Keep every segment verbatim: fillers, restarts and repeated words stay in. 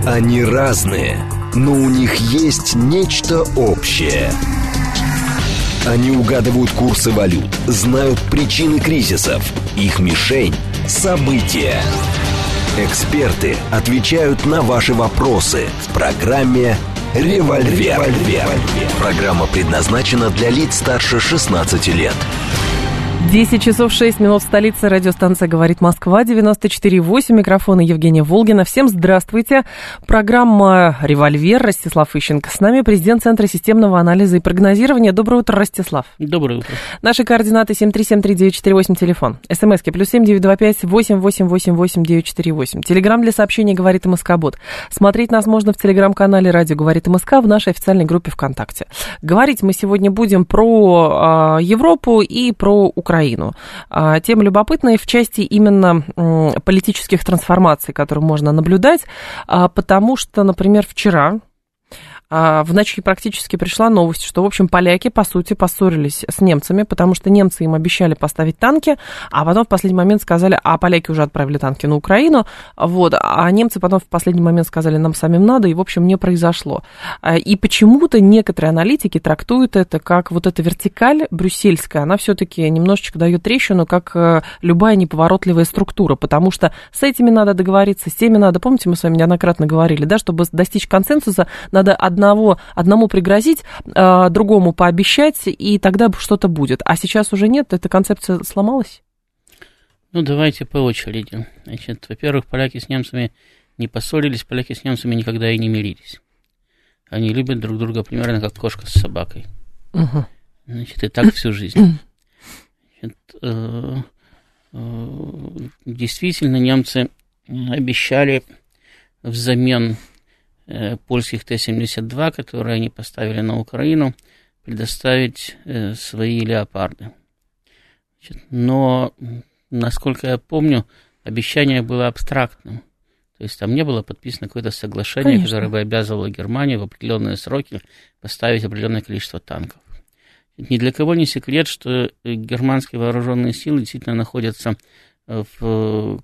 Они разные, но у них есть нечто общее. Они угадывают курсы валют, знают причины кризисов, их мишень – события. Эксперты отвечают на ваши вопросы в программе «Револьвер». Программа предназначена для лиц старше шестнадцати лет. десять часов шесть минут в столице. Радиостанция «Говорит Москва», девяносто четыре и восемь. Микрофон Евгения Волгина. Всем здравствуйте. Программа «Револьвер». Ростислав Ищенко с нами, президент Центра системного анализа и прогнозирования. Доброе утро, Ростислав. Доброе утро. Наши координаты семь три семь три девять четыре восемь, телефон. СМСки плюс семь девять два пять восемь восемь восемь восемь девять четыре восемь. Телеграм для сообщений «Говорит МСК-бот». Смотреть нас можно в телеграм-канале «Радио Говорит МСК» в нашей официальной группе ВКонтакте. Говорить мы сегодня будем про э, Европу и про Украину. Украину. Тема любопытная в части именно политических трансформаций, которые можно наблюдать, потому что, например, вчера в ночи практически пришла новость, что, в общем, поляки, по сути, поссорились с немцами, потому что немцы им обещали поставить танки, а потом в последний момент сказали, а поляки уже отправили танки на Украину, вот, а немцы потом в последний момент сказали, нам самим надо, и, в общем, не произошло. И почему-то некоторые аналитики трактуют это как вот эта вертикаль брюссельская, она все-таки немножечко дает трещину, как любая неповоротливая структура, потому что с этими надо договориться, с теми надо, помните, мы с вами неоднократно говорили, да, чтобы достичь консенсуса, надо одно Одного, одному пригрозить, а, другому пообещать, и тогда что-то будет. А сейчас уже нет, эта концепция сломалась? Ну, давайте по очереди. Значит, во-первых, поляки с немцами не поссорились, поляки с немцами никогда и не мирились. Они любят друг друга примерно как кошка с собакой. Угу. Значит, и так всю жизнь. Значит, э, э, действительно, немцы обещали взамен польских Т семьдесят два, которые они поставили на Украину, предоставить э, свои леопарды. Значит, но, насколько я помню, обещание было абстрактным. То есть там не было подписано какое-то соглашение, Конечно. Которое бы обязывало Германию в определенные сроки поставить определенное количество танков. Ни для кого не секрет, что германские вооруженные силы действительно находятся в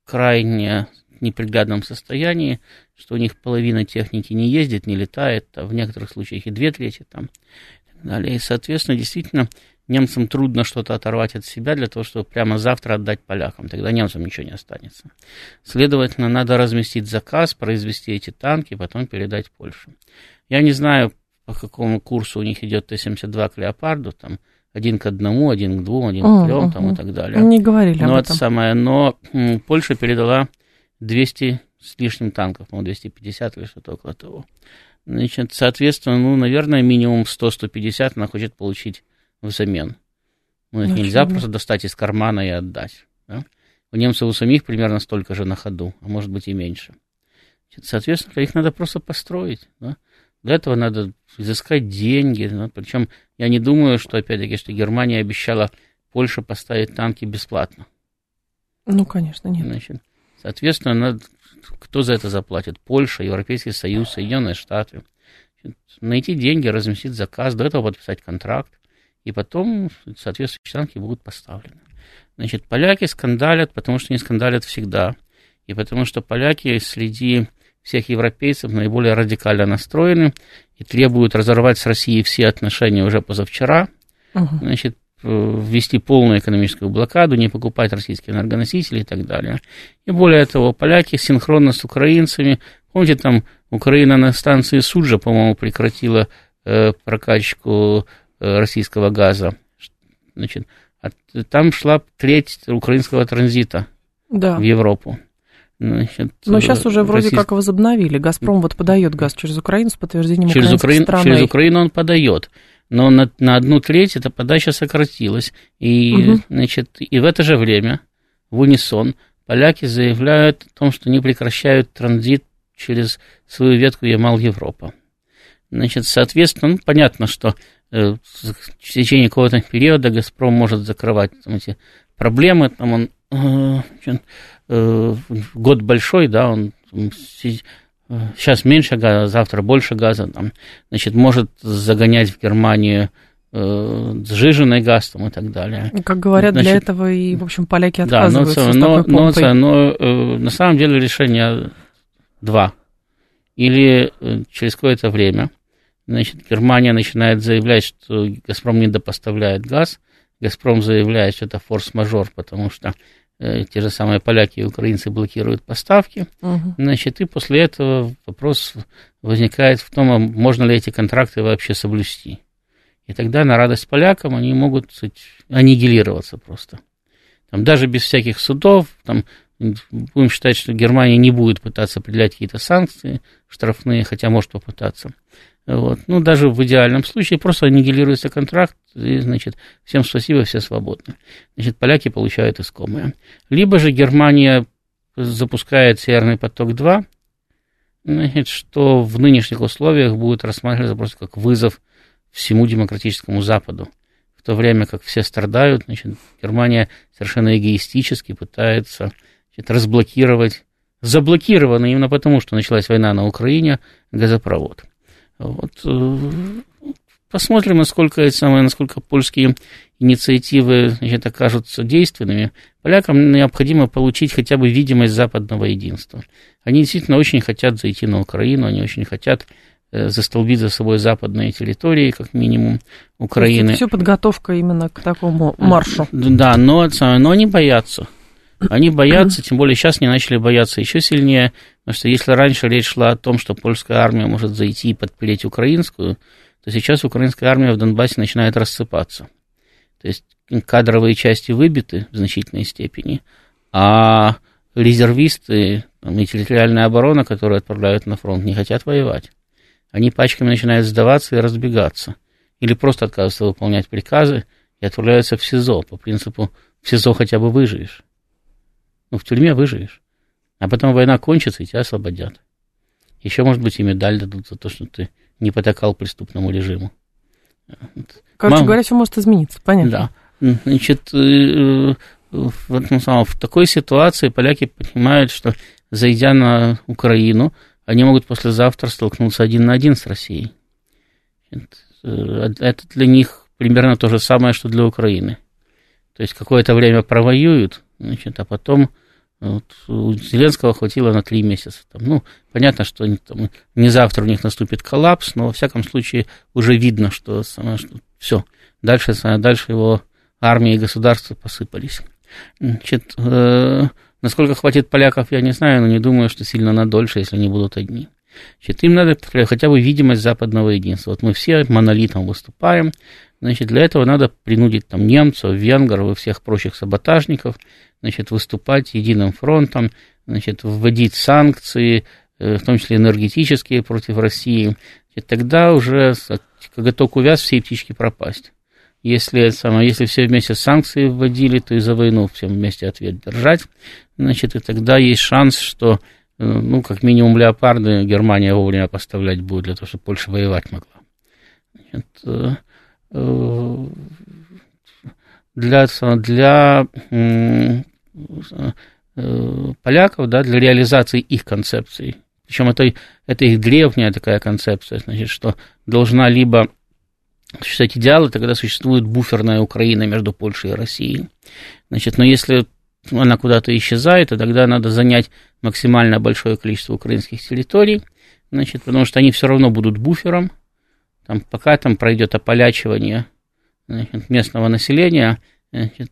крайне неприглядном состоянии, что у них половина техники не ездит, не летает, а в некоторых случаях и две трети там, и так далее. И, соответственно, действительно, немцам трудно что-то оторвать от себя для того, чтобы прямо завтра отдать полякам. Тогда немцам ничего не останется. Следовательно, надо разместить заказ, произвести эти танки, потом передать Польше. Я не знаю, по какому курсу у них идет Т семьдесят два к Леопарду, там, один к одному, один к двум, один к трем, там, и так далее. Не говорили но об этом. Это самое, но м, Польша передала двести с лишним танков, по-моему, двести пятьдесят или что-то около того. Значит, соответственно, ну, наверное, минимум сто - сто пятьдесят она хочет получить взамен. Ну, их нельзя просто достать из кармана и отдать. Да? У немцев у самих примерно столько же на ходу, а может быть и меньше. Значит, соответственно, их надо просто построить. Да? Для этого надо изыскать деньги. Да? Причем я не думаю, что, опять-таки, что Германия обещала Польше поставить танки бесплатно. Ну, конечно, нет. Значит, соответственно, надо, кто за это заплатит? Польша, Европейский Союз, Соединенные Штаты. Найти деньги, разместить заказ, до этого подписать контракт, и потом соответствующие танки будут поставлены. Значит, поляки скандалят, потому что они скандалят всегда, и потому что поляки среди всех европейцев наиболее радикально настроены и требуют разорвать с Россией все отношения уже позавчера, угу. Значит, ввести полную экономическую блокаду, не покупать российские энергоносители и так далее. И более того, поляки синхронно с украинцами, помните, там Украина на станции Суджа, по-моему, прекратила э, прокачку э, российского газа. Значит, от, там шла треть украинского транзита да. в Европу. Значит, но сейчас уже вроде российск... как возобновили. «Газпром» вот подает газ через Украину с подтверждением через украинской Украину, страны. Через Украину он подает. Но на, на одну треть эта подача сократилась. И, угу. значит, и в это же время, в унисон, поляки заявляют о том, что не прекращают транзит через свою ветку Ямал-Европа. Значит, соответственно, ну, понятно, что э, в течение какого-то периода «Газпром» может закрывать там, эти проблемы. Там он, э, э, год большой, да, он... Сейчас меньше газа, завтра больше газа, там, значит, может загонять в Германию э, сжиженный газ там, и так далее. Как говорят, значит, для этого и, в общем, поляки отказываются да, но, с но, такой помпой. Но, но э, на самом деле решение два. или через какое-то время, значит, Германия начинает заявлять, что «Газпром» недопоставляет газ, «Газпром» заявляет, что это форс-мажор, потому что э, те же самые поляки и украинцы блокируют поставки, угу. Значит, и после этого вопрос возникает в том, а можно ли эти контракты вообще соблюсти. И тогда на радость полякам они могут, так сказать, аннигилироваться просто. Там, даже без всяких судов, там, будем считать, что Германия не будет пытаться определять какие-то санкции штрафные, хотя может попытаться. Вот. Ну, даже в идеальном случае просто аннигилируется контракт, и, значит, всем спасибо, все свободны. Значит, поляки получают искомое. Либо же Германия запускает «Северный поток-два», значит, что в нынешних условиях будет рассматриваться просто как вызов всему демократическому Западу. В то время как все страдают, значит, Германия совершенно эгоистически пытается, значит, разблокировать, заблокированный именно потому, что началась война на Украине, газопровод. Вот. Посмотрим, насколько, насколько польские инициативы, значит, окажутся действенными. Полякам необходимо получить хотя бы видимость западного единства. Они действительно очень хотят зайти на Украину, они очень хотят застолбить за собой западные территории, как минимум, Украины. Это все подготовка именно к такому маршу. Да, но, но они боятся. Они боятся, тем более сейчас они начали бояться еще сильнее, потому что если раньше речь шла о том, что польская армия может зайти и подпилить украинскую, то сейчас украинская армия в Донбассе начинает рассыпаться. То есть кадровые части выбиты в значительной степени, а резервисты там, и территориальная оборона, которую отправляют на фронт, не хотят воевать. Они пачками начинают сдаваться и разбегаться. Или просто отказываются выполнять приказы и отправляются в СИЗО. По принципу, в СИЗО хотя бы выживешь. Ну, в тюрьме выживешь. А потом война кончится, и тебя освободят. Еще, может быть, и медаль дадут за то, что ты не потакал преступному режиму. Короче Мам... говоря, все может измениться, понятно. Да. Значит, в, этом самом, в такой ситуации поляки понимают, что, зайдя на Украину, они могут послезавтра столкнуться один на один с Россией. Это для них примерно то же самое, что для Украины. То есть какое-то время провоюют, значит, а потом вот, у Зеленского хватило на три месяца. Там, ну, понятно, что они, там, не завтра у них наступит коллапс, но во всяком случае уже видно, что, что все, дальше, дальше его армия и государство посыпались. Значит, э, насколько хватит поляков, я не знаю, но не думаю, что сильно надольше, если они будут одни. Значит, им надо хотя бы видимость западного единства. Вот мы все монолитом выступаем, значит, для этого надо принудить там немцев, венгров и всех прочих саботажников, значит, выступать единым фронтом, значит, вводить санкции, в том числе энергетические против России. Значит, тогда уже, когда только увяз, все птички пропасть. Если, самое, если все вместе санкции вводили, то и за войну всем вместе ответ держать, значит, и тогда есть шанс, что, ну, как минимум, леопарды Германия вовремя поставлять будет для того, чтобы Польша воевать могла. Значит, для, для поляков, да, для реализации их концепций, причем это, это их древняя такая концепция, значит, что должна либо существовать идеалы, тогда существует буферная Украина между Польшей и Россией. Значит, но если она куда-то исчезает, то тогда надо занять максимально большое количество украинских территорий, значит, потому что они все равно будут буфером, там, пока там пройдет ополячивание, значит, местного населения, значит,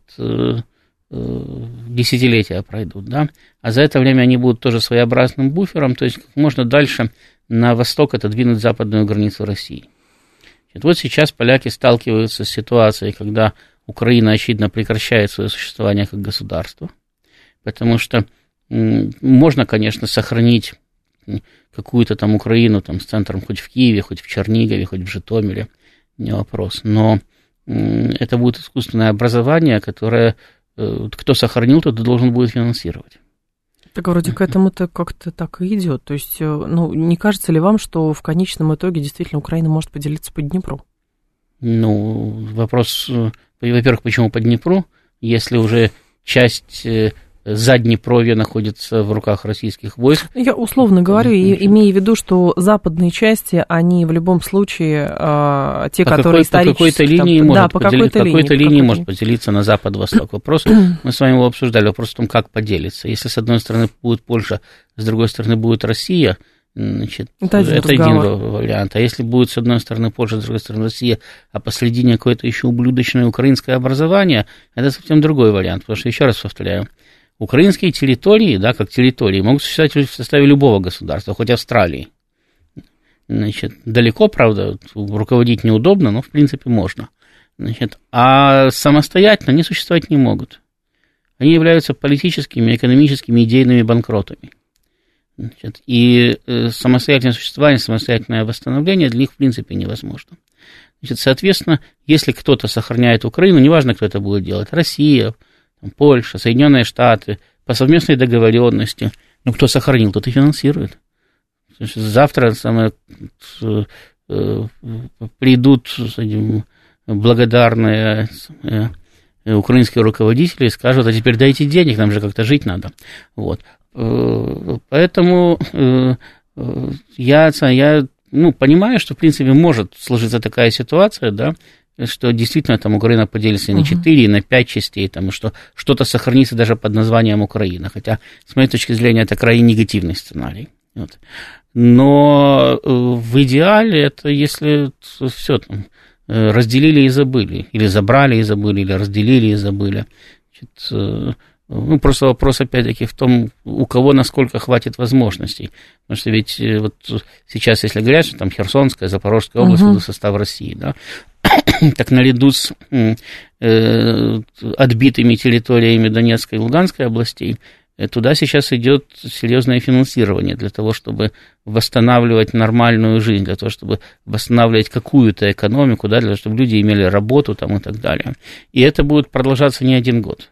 десятилетия пройдут, да, а за это время они будут тоже своеобразным буфером, то есть как можно дальше на восток отодвинуть западную границу России. Вот сейчас поляки сталкиваются с ситуацией, когда Украина, очевидно, прекращает свое существование как государство, потому что можно, конечно, сохранить какую-то там Украину там, с центром хоть в Киеве, хоть в Чернигове, хоть в Житомире, не вопрос, но это будет искусственное образование, которое кто сохранил, тот должен будет финансировать. Так вроде к этому-то как-то так и идет. То есть, ну, не кажется ли вам, что в конечном итоге действительно Украина может поделиться по Днепру? Ну, вопрос, во-первых, почему по Днепру, если уже часть Заднепровья находится в руках российских войск. Я условно говорю, и, имея в виду, что западные части, они в любом случае, а, те, по которые исторически... По какой-то линии, там, может, да, по какой-то линии, какой-то линии какой-то может поделиться на запад-восток. Вопрос, мы с вами его обсуждали, вопрос в том, как поделиться. Если с одной стороны будет Польша, с другой стороны будет Россия, Значит, это один, это один вариант. А если будет с одной стороны Польша, с другой стороны Россия, а посредине какое-то еще ублюдочное украинское образование, это совсем другой вариант. Потому что, еще раз повторяю, украинские территории, да, как территории, могут существовать в составе любого государства, хоть Австралии. Значит, далеко, правда, руководить неудобно, но в принципе можно. Значит, а самостоятельно они существовать не могут. Они являются политическими, экономическими, идейными банкротами. Значит, и самостоятельное существование, самостоятельное восстановление для них в принципе невозможно. Значит, соответственно, если кто-то сохраняет Украину, неважно, кто это будет делать, Россия, Польша, Соединенные Штаты, по совместной договоренности, ну, кто сохранил, тот и финансирует. Завтра самое, придут этим, благодарные украинские руководители и скажут, а теперь дайте денег, нам же как-то жить надо. Вот. Поэтому я, я ну, понимаю, что, в принципе, может сложиться такая ситуация, да, что действительно там Украина поделится и на четыре, и на пять частей, там, и что что-то сохранится даже под названием Украина. Хотя, с моей точки зрения, это крайне негативный сценарий. Вот. Но в идеале это если все там разделили и забыли, или забрали и забыли, или разделили и забыли. Значит, ну, просто вопрос, опять-таки, в том, у кого насколько хватит возможностей. Потому что ведь вот сейчас, если говорят, что там Херсонская, Запорожская область, uh-huh. в состав России, да, так наряду с э, отбитыми территориями Донецкой и Луганской областей, туда сейчас идет серьезное финансирование для того, чтобы восстанавливать нормальную жизнь, для того, чтобы восстанавливать какую-то экономику, да, для того, чтобы люди имели работу там, и так далее. И это будет продолжаться не один год.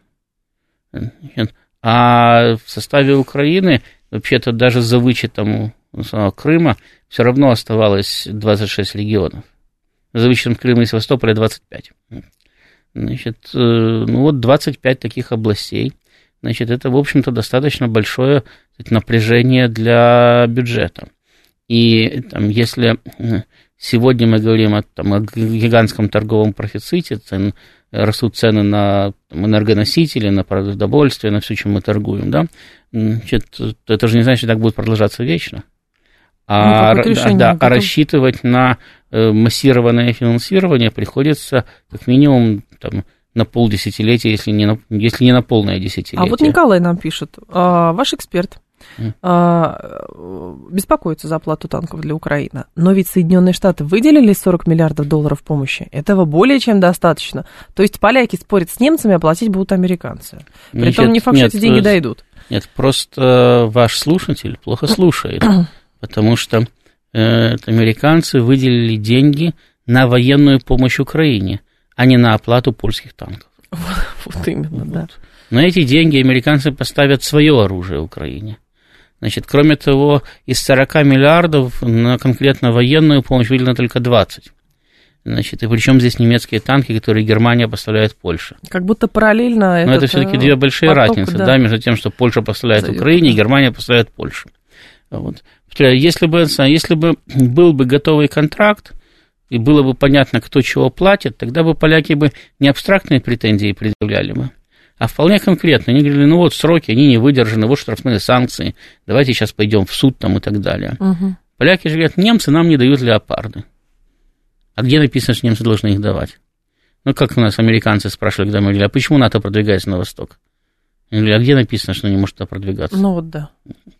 А в составе Украины, вообще-то даже за вычетом Крыма, все равно оставалось двадцать шесть регионов. За вычетом Крыма и Севастополя двадцать пять. Значит, ну вот двадцать пять таких областей. Значит, это, в общем-то, достаточно большое напряжение для бюджета. И там, если сегодня мы говорим о, там, о гигантском торговом профиците, цен, растут цены на там, энергоносители, на продовольствие, на все, чем мы торгуем, да, значит, это же не значит, что так будет продолжаться вечно. А, ну, решение, да, а рассчитывать на массированное финансирование приходится как минимум там, на полдесятилетия, если не на, если не на полное десятилетие. А вот Николай нам пишет, а, ваш эксперт mm. а, беспокоится за оплату танков для Украины, но ведь Соединенные Штаты выделили сорок миллиардов долларов помощи, этого более чем достаточно. То есть поляки спорят с немцами, а платить будут американцы. Притом нет, не факт, нет, что эти деньги дойдут. Нет, просто ваш слушатель плохо слушает, потому что э, американцы выделили деньги на военную помощь Украине, а не на оплату польских танков. Вот, вот именно, вот. Да. На эти деньги американцы поставят свое оружие Украине. Значит, кроме того, из сорока миллиардов на конкретно военную помощь выделено только двадцать. Значит, и причем здесь немецкие танки, которые Германия поставляет Польше. Как будто параллельно. Но это все-таки две большие поток, разницы, да. Да, между тем, что Польша поставляет Зайдет. Украине, и Германия поставляет Польше. Вот. Если бы, если бы был бы готовый контракт, и было бы понятно, кто чего платит, тогда бы поляки бы не абстрактные претензии предъявляли бы, а вполне конкретно. Они говорили, ну вот сроки, они не выдержаны, вот штрафные санкции, давайте сейчас пойдем в суд там и так далее. Угу. Поляки же говорят, немцы нам не дают леопарды. А где написано, что немцы должны их давать? Ну, как у нас американцы спрашивали, когда мы говорили, а почему НАТО продвигается на восток? Они говорили, а где написано, что не может туда продвигаться? Ну вот да.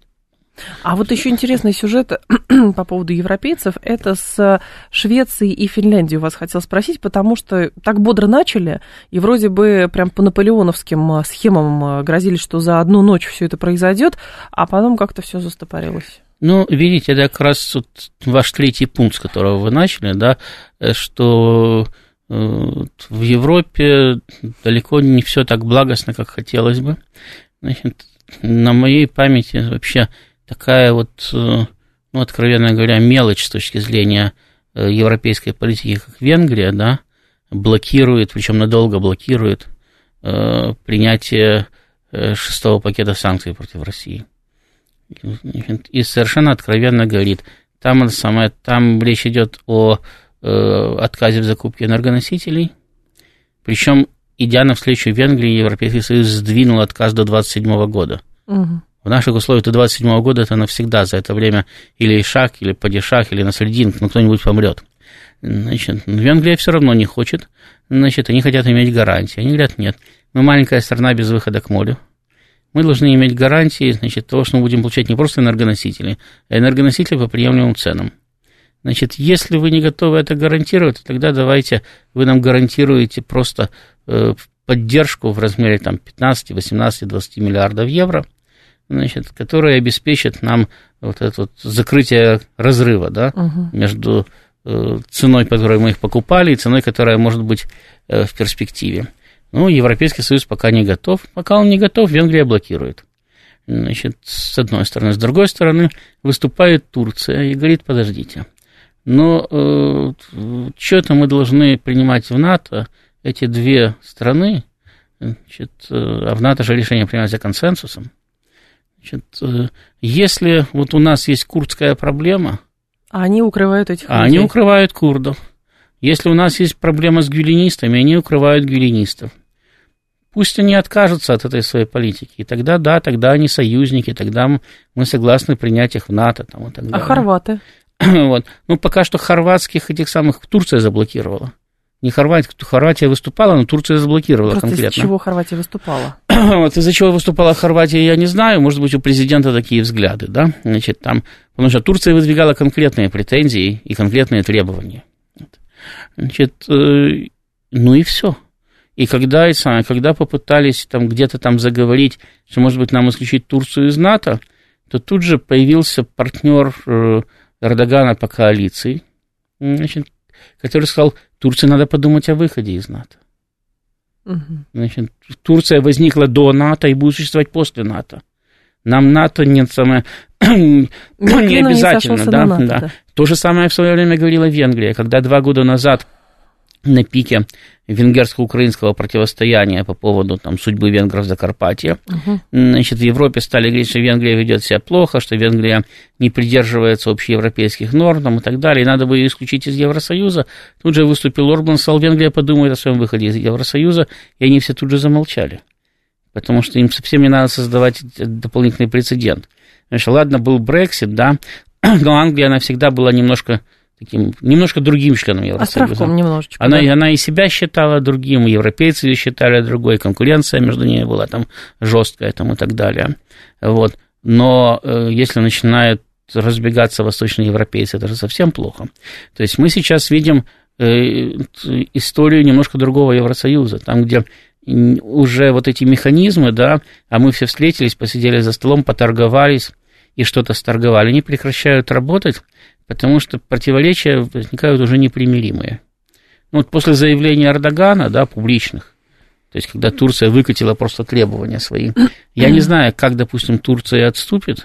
А вот еще интересный сюжет по поводу европейцев, это с Швецией и Финляндией у вас хотел спросить, потому что так бодро начали, и вроде бы прям по наполеоновским схемам грозили, что за одну ночь все это произойдет, а потом как-то все застопорилось. Ну, видите, это как раз вот ваш третий пункт, с которого вы начали, да, что в Европе далеко не все так благостно, как хотелось бы. Значит, на моей памяти вообще такая вот, ну, откровенно говоря, мелочь с точки зрения европейской политики, как Венгрия, да, блокирует, причем надолго блокирует э, принятие шестого пакета санкций против России. И совершенно откровенно говорит, там, самое, там речь идет о э, отказе в закупке энергоносителей, причем, идя навстречу Венгрии, Европейский Союз сдвинул отказ до двадцать седьмого года. Угу. В наших условиях до двадцать седьмого года это навсегда. За это время или шаг, или падишах, или наследин, ну, кто-нибудь помрет. Значит, Венгрия все равно не хочет. Значит, они хотят иметь гарантии. Они говорят, нет, мы маленькая страна без выхода к морю. Мы должны иметь гарантии, значит, того, что мы будем получать не просто энергоносители, а энергоносители по приемлемым ценам. Значит, если вы не готовы это гарантировать, то тогда давайте вы нам гарантируете просто э, поддержку в размере там, пятнадцать, восемнадцать, двадцать миллиардов евро, значит, которые обеспечат нам вот это вот закрытие разрыва, да, угу. между э, ценой, по которой мы их покупали, и ценой, которая может быть э, в перспективе. Ну, Европейский Союз пока не готов. Пока он не готов, Венгрия блокирует. Значит, с одной стороны. С другой стороны, выступает Турция и говорит, подождите, но э, что-то мы должны принимать в НАТО, эти две страны, значит, а в НАТО же решение принимается консенсусом. Значит, если вот у нас есть курдская проблема... А они укрывают этих людей. А они укрывают курдов. Если у нас есть проблема с гюленистами, они укрывают гюленистов. Пусть они откажутся от этой своей политики. И тогда, да, тогда они союзники, тогда мы согласны принять их в НАТО. Там, и так далее. А хорваты? Вот. Ну, пока что хорватских этих самых Турция заблокировала. Не Хорватия, Хорватия выступала, но Турция заблокировала Просто конкретно. из-за чего Хорватия выступала? Вот из-за чего выступала Хорватия, я не знаю. Может быть, у президента такие взгляды, да? Значит, там, потому что Турция выдвигала конкретные претензии и конкретные требования. Значит, э, ну и все. И когда, и сами, когда попытались там где-то там заговорить, что, может быть, нам исключить Турцию из НАТО, то тут же появился партнер э, Эрдогана по коалиции, значит, который сказал, Турции надо подумать о выходе из НАТО. Угу. Значит, Турция возникла до НАТО и будет существовать после НАТО. Нам НАТО нет самое... не обязательно. Да, НАТО, да. Да. То же самое в свое время говорила Венгрия, когда два года назад на пике венгерско-украинского противостояния по поводу там, судьбы венгров в Закарпатье, угу. значит, в Европе стали говорить, что Венгрия ведет себя плохо, что Венгрия не придерживается общеевропейских норм там, и так далее, и надо бы ее исключить из Евросоюза. Тут же выступил Орбан, сказал, Венгрия подумает о своем выходе из Евросоюза, и они все тут же замолчали, потому что им совсем не надо создавать дополнительный прецедент. Значит, ладно, был Брексит, да, но Англия, она всегда была немножко таким, немножко другим членом Евросоюза. Островком немножечко. Она, да? она и себя считала другим, и европейцы ее считали другой, конкуренция между ними была там жесткая там, и так далее. Вот. Но э, если начинают разбегаться восточноевропейцы, это же совсем плохо. То есть мы сейчас видим э, историю немножко другого Евросоюза, там, где уже вот эти механизмы, да, а мы все встретились, посидели за столом, поторговались и что-то сторговали, они прекращают работать, потому что противоречия возникают уже непримиримые. Ну, вот после заявления Эрдогана, да, публичных, то есть когда Турция выкатила просто требования свои, я не знаю, как, допустим, Турция отступит,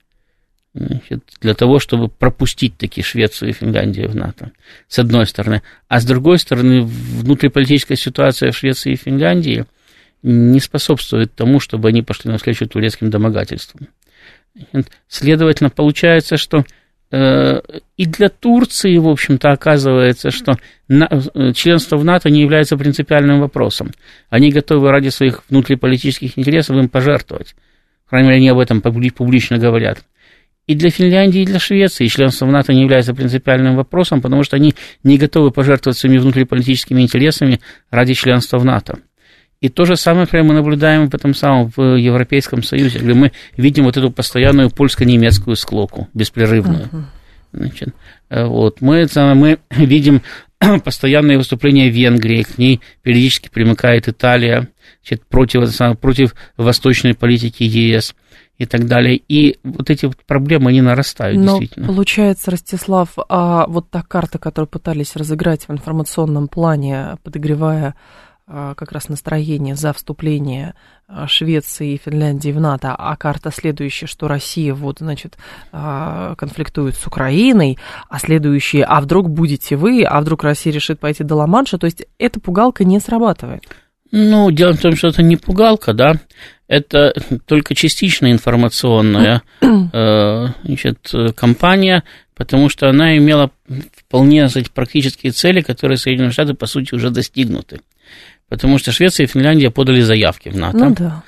значит, для того, чтобы пропустить таки Швецию и Финляндию в НАТО, с одной стороны. А с другой стороны, внутриполитическая ситуация в Швеции и Финляндии не способствует тому, чтобы они пошли навстречу турецким домогательствам. Следовательно, получается, что э, и для Турции, в общем-то, оказывается, что на, членство в НАТО не является принципиальным вопросом. Они готовы ради своих внутриполитических интересов им пожертвовать. По крайней мере, они об этом публично говорят. И для Финляндии, и для Швеции членство в НАТО не является принципиальным вопросом, потому что они не готовы пожертвовать своими внутриполитическими интересами ради членства в НАТО. И то же самое мы наблюдаем в этом самом в Европейском Союзе, где мы видим вот эту постоянную польско-немецкую склоку, беспрерывную. Uh-huh. Значит, вот, мы, мы видим постоянные выступления Венгрии, к ней периодически примыкает Италия, значит, против, против восточной политики ЕС и так далее. И вот эти проблемы, они нарастают, но действительно. Получается, Ростислав, а вот та карта, которую пытались разыграть в информационном плане, подогревая как раз настроение за вступление Швеции и Финляндии в НАТО, а карта следующая, что Россия вот, значит, конфликтует с Украиной, а следующие, а вдруг будете вы, а вдруг Россия решит пойти до Ла-Манша, то есть эта пугалка не срабатывает. Ну, дело в том, что это не пугалка, да, это только частично информационная э, значит, кампания, потому что она имела вполне, кстати, практические цели, которые Соединенные Штаты, по сути, уже достигнуты. Потому что Швеция и Финляндия подали заявки в НАТО. Ну, да.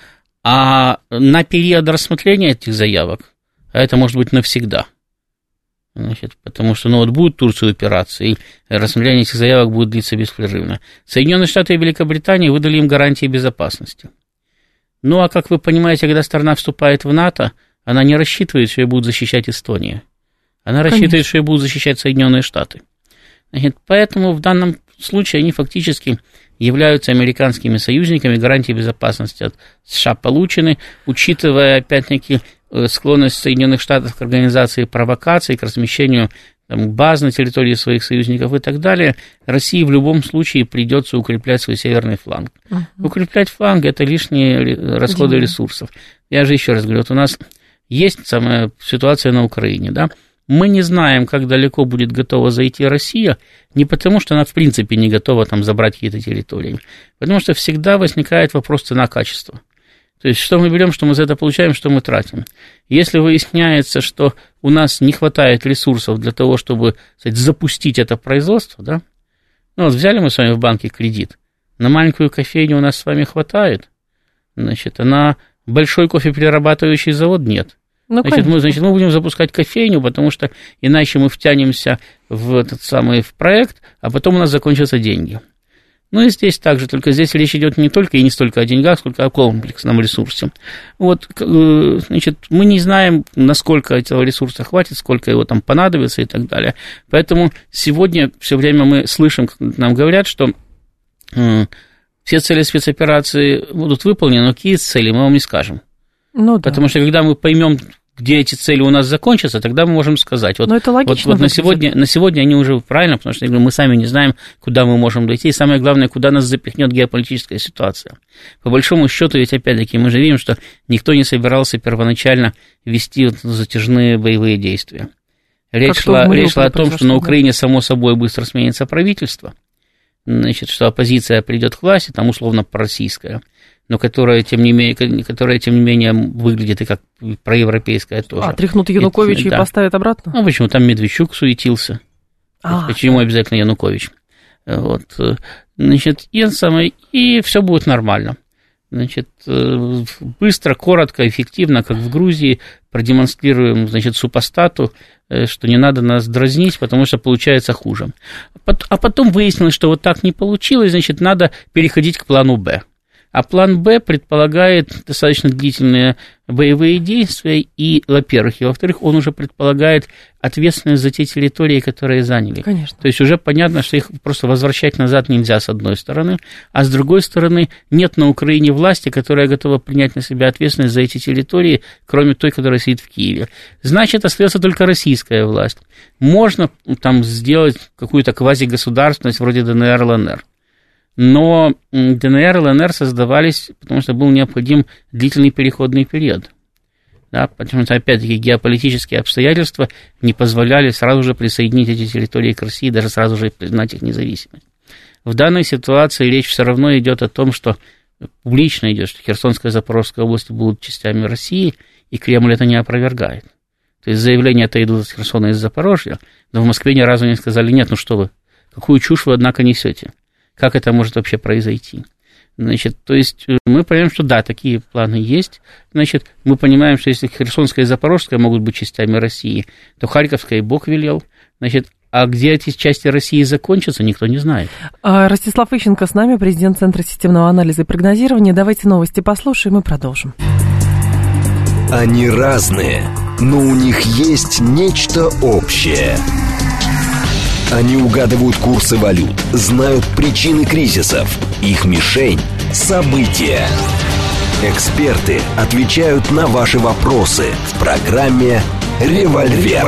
А на период рассмотрения этих заявок, а это может быть навсегда, значит, потому что ну, вот будет Турция упираться, и рассмотрение этих заявок будет длиться беспрерывно. Соединенные Штаты и Великобритания выдали им гарантии безопасности. Ну, а как вы понимаете, когда страна вступает в НАТО, она не рассчитывает, что ее будут защищать Эстония. Она рассчитывает, Конечно. Что ее будут защищать Соединенные Штаты. Значит, поэтому в данном случае они фактически являются американскими союзниками, гарантии безопасности от США получены, учитывая, опять-таки, склонность Соединенных Штатов к организации провокаций, к размещению там, баз на территории своих союзников и так далее, России в любом случае придется укреплять свой северный фланг. Uh-huh. Укреплять фланг – это лишние расходы uh-huh. ресурсов. Я же еще раз говорю, вот у нас есть самая ситуация на Украине, да, мы не знаем, как далеко будет готова зайти Россия, не потому, что она в принципе не готова там забрать какие-то территории, потому что всегда возникает вопрос цена-качество. То есть, что мы берем, что мы за это получаем, что мы тратим. Если выясняется, что у нас не хватает ресурсов для того, чтобы, кстати, запустить это производство, да, ну вот взяли мы с вами в банке кредит, на маленькую кофейню у нас с вами хватает, значит, а на большой кофеперерабатывающий завод нет. Ну, значит, мы, значит, мы будем запускать кофейню, потому что иначе мы втянемся в этот самый в проект, а потом у нас закончатся деньги. Ну и здесь также, только здесь речь идет не только и не столько о деньгах, сколько о комплексном ресурсе. Вот, значит, мы не знаем, насколько этого ресурса хватит, сколько его там понадобится и так далее. Поэтому сегодня все время мы слышим, как нам говорят, что все цели спецоперации будут выполнены, но какие цели мы вам не скажем. Ну, да. Потому что когда мы поймем, где эти цели у нас закончатся, тогда мы можем сказать. Вот, это логично, вот, вот на, сегодня, на сегодня они уже правильно, потому что я говорю, мы сами не знаем, куда мы можем дойти, и самое главное, куда нас запихнет геополитическая ситуация. По большому счету, ведь опять-таки мы же видим, что никто не собирался первоначально вести вот затяжные боевые действия. Речь шла, речь шла о том, что на Украине само собой быстро сменится правительство, значит, что оппозиция придет к власти, там условно пророссийская, но которая, тем не менее, которая, тем не менее, выглядит и как проевропейская тоже. А, тряхнут Януковича и, и да. поставят обратно? Ну, почему? Там Медведчук суетился. А, почему обязательно Янукович? Вот. Значит, и, самое, и все будет нормально. Значит, быстро, коротко, эффективно, как в Грузии, продемонстрируем, значит, супостату, что не надо нас дразнить, потому что получается хуже. А потом выяснилось, что вот так не получилось, значит, надо переходить к плану «Б». А план «Б» предполагает достаточно длительные боевые действия, и, во-первых, и, во-вторых, он уже предполагает ответственность за те территории, которые заняли. Конечно. То есть уже понятно, что их просто возвращать назад нельзя, с одной стороны, а с другой стороны, нет на Украине власти, которая готова принять на себя ответственность за эти территории, кроме той, которая сидит в Киеве. Значит, остается только российская власть. Можно там сделать какую-то квазигосударственность вроде ДНР, ЛНР. Но ДНР и ЛНР создавались, потому что был необходим длительный переходный период. Да, потому что, опять-таки, геополитические обстоятельства не позволяли сразу же присоединить эти территории к России, даже сразу же признать их независимость. В данной ситуации речь все равно идет о том, что публично идет, что Херсонская и Запорожская области будут частями России, и Кремль это не опровергает. То есть заявления-то идут из Херсона и из Запорожья, но в Москве ни разу не сказали: нет, ну что вы, какую чушь вы, однако, несете. Как это может вообще произойти? Значит, то есть мы понимаем, что да, такие планы есть. Значит, мы понимаем, что если Херсонская и Запорожская могут быть частями России, то Харьковская и Бог велел. Значит, а где эти части России закончатся, никто не знает. Ростислав Ищенко с нами, президент Центра системного анализа и прогнозирования. Давайте новости послушаем и продолжим. Они разные, но у них есть нечто общее. Они угадывают курсы валют, знают причины кризисов. Их мишень – события. Эксперты отвечают на ваши вопросы в программе «Револьвер».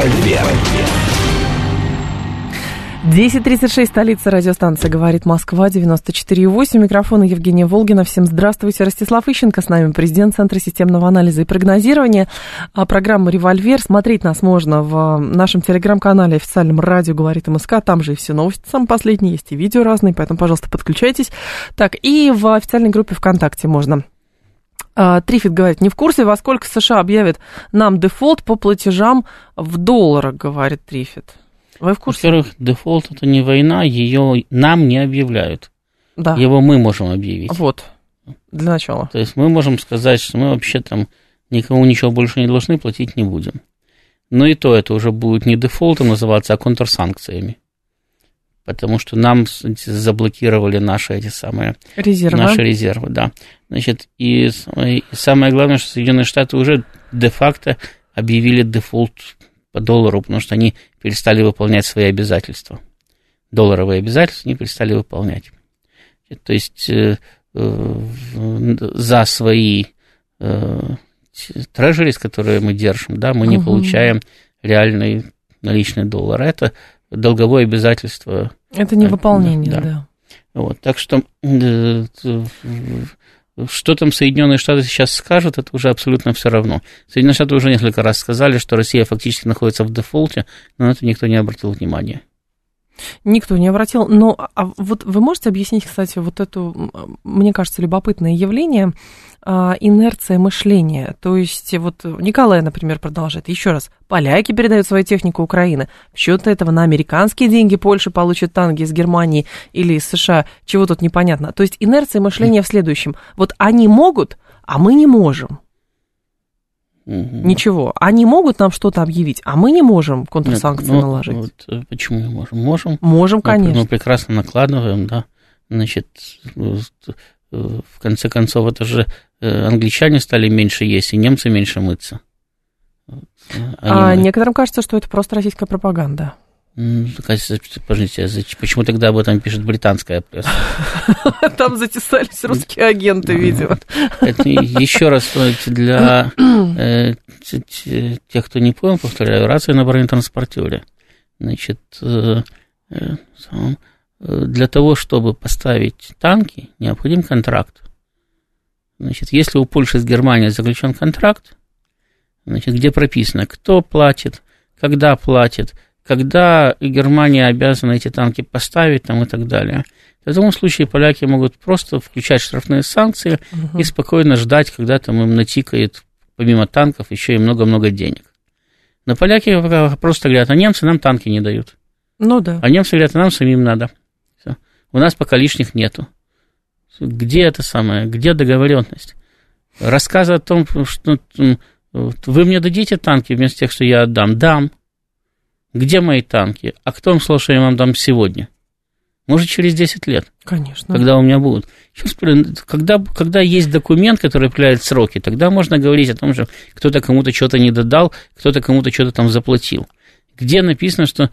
десять тридцать шесть, столица, радиостанция «Говорит Москва», девяносто четыре и восемь. Микрофон Евгения Волгина. Всем здравствуйте. Ростислав Ищенко с нами, президент Центра системного анализа и прогнозирования. Программа «Револьвер». Смотреть нас можно в нашем телеграм-канале, официальном радио «Говорит МСК». Там же и все новости самые последние, есть и видео разные, поэтому, пожалуйста, подключайтесь. Так, и в официальной группе ВКонтакте можно. Триффит говорит: не в курсе, во сколько США объявят нам дефолт по платежам в долларах, говорит Триффит. Вы в курсе? Во-первых, дефолт – это не война, ее нам не объявляют. Да. Его мы можем объявить. Вот. Для начала. То есть мы можем сказать, что мы вообще там никому ничего больше не должны, платить не будем. Но и то это уже будет не дефолтом называться, а контрсанкциями. Потому что нам заблокировали наши эти самые резервы. Наши резервы, да. Значит, и, и самое главное, что Соединенные Штаты уже де-факто объявили дефолт по доллару, потому что они перестали выполнять свои обязательства. Долларовые обязательства они перестали выполнять. То есть э, э, за свои э, трежерис, которые мы держим, да, мы не угу. получаем реальный наличный доллар. Это долговое обязательство. Это не выполнение, да. да. Вот, так что э, что там Соединенные Штаты сейчас скажут, это уже абсолютно все равно. Соединенные Штаты уже несколько раз сказали, что Россия фактически находится в дефолте, но на это никто не обратил внимания. Никто не обратил. Но а вот вы можете объяснить, кстати, вот эту, мне кажется, любопытное явление, а, инерция мышления. То есть вот Николай, например, продолжает. Еще раз, поляки передают свою технику Украины. В счет этого на американские деньги Польша получит танки из Германии или из США. Чего тут непонятно. То есть инерция мышления в следующем. Вот они могут, а мы не можем. Угу. Ничего. Они могут нам что-то объявить, а мы не можем контрсанкции Нет, ну, наложить. Вот, почему не можем? Можем. Можем, конечно. Мы прекрасно накладываем, да. Значит, в конце концов, это же англичане стали меньше есть, и немцы меньше мыться. Они а мы... некоторым кажется, что это просто российская пропаганда. Подождите, почему тогда об этом пишет британская пресса? Там затесались русские агенты, видимо. Еще раз, для тех, кто не понял, повторяю, рация на бронетранспортере. Значит, для того, чтобы поставить танки, необходим контракт. Значит, если у Польши с Германией заключен контракт, значит, где прописано, кто платит, когда платит, когда Германия обязана эти танки поставить там, и так далее. В таком случае поляки могут просто включать штрафные санкции угу. и спокойно ждать, когда там им натикает, помимо танков, еще и много-много денег. Но поляки просто говорят, а немцы нам танки не дают. Ну да. А немцы говорят, а нам самим надо. Все. У нас пока лишних нету. Где это самое, где договоренность? Рассказы о том, что вы мне дадите танки вместо тех, что я отдам? Дам. Где мои танки? А кто им сказал, что я вам дам сегодня? Может, через десять лет. Конечно. Когда у меня будут. Сейчас, когда, когда есть документ, который определяет сроки, тогда можно говорить о том, что кто-то кому-то что-то не додал, кто-то кому-то что-то там заплатил. Где написано, что